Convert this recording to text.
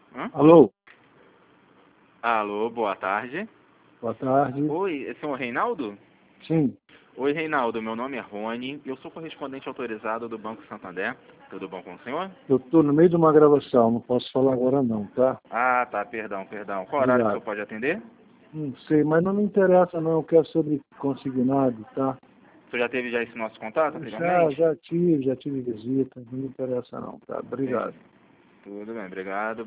Hã? Alô? Alô, boa tarde. Boa tarde. Oi, esse é o Reinaldo? Sim. Oi, Reinaldo, meu nome é Rony, eu sou correspondente autorizado do Banco Santander. Tudo bom com o senhor? Eu estou no meio de uma gravação, não posso falar agora não, tá? Ah, tá, perdão. Qual horário que o Obrigado. senhor pode atender? Não sei, mas não me interessa não, eu quero sobre consignado, tá? O senhor já teve esse nosso contato Já, anteriormente? já tive visita, não me interessa não, tá? Sim. Obrigado. Tudo bem, obrigado.